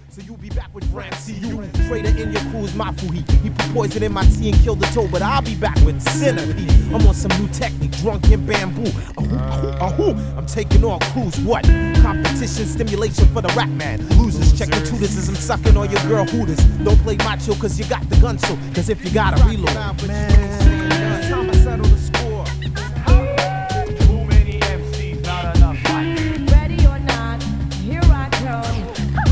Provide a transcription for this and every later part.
So you'll be back with Francie. You traitor in your crew's Mafuhi. He put poison in my tea and killed the toe, but I'll be back with Centipede. I'm on some new technique, drunk in bamboo. I'm taking on crews. What? Competition, stimulation for the rap man. Losers, check the tutors as I'm sucking on your girl hooters. Don't play macho cause you got the gun so. Cause if you gotta reload, man, it's time to settle the score. Too many MCs, not enough fight. Ready or not, here I come.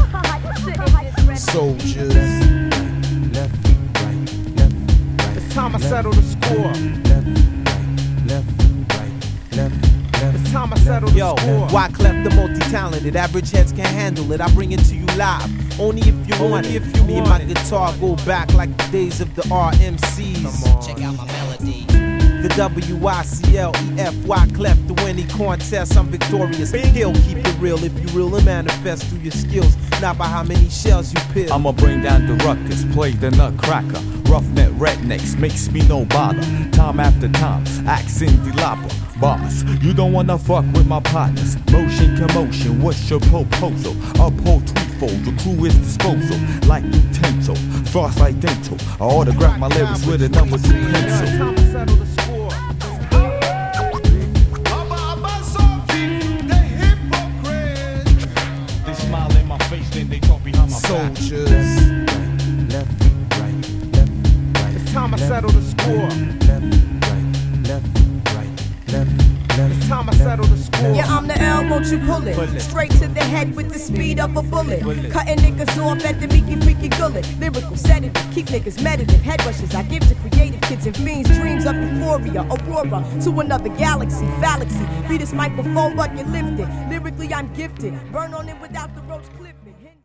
Soldiers, left, right, left, right. It's time to settle the score. Left, right, left. It's time to settle the score. Wyclef the multi-talented, average heads can't handle it. I bring it to you live, only if you want it. Me and my guitar go back like the days of the RMCs. Check out my melody. The WICLEF, Wyclef, the winning contest, I'm victorious. He'll keep it real if you real and manifest through your skills, not by how many shells you peel. I'ma bring down the ruckus, play the nutcracker. Roughneck rednecks makes me no bother. Time after time, accent the lopper. Boss, you don't wanna fuck with my partners. Motion commotion, what's your proposal? Uphold threefold, the crew is disposal. Like utensil, frost like dental. I autograph my lyrics with a number 2 pencil. Time to settle the score. They smile in my face, then they talk behind my back. Soldiers, left, right, left, right. It's time to settle the score. Left, right, left. It's time to settle the score. Yeah, I'm the L, won't you pull it? Straight to the head with the speed of a bullet. Cutting niggas off at the meeky freaky gullet. Lyrical sedative, keep niggas meditative. Head rushes I give to creative kids and fiends. Dreams of euphoria, aurora to another galaxy. Fallaxy, be this microphone bucket lifted. Lyrically I'm gifted. Burn on it without the roach clipping.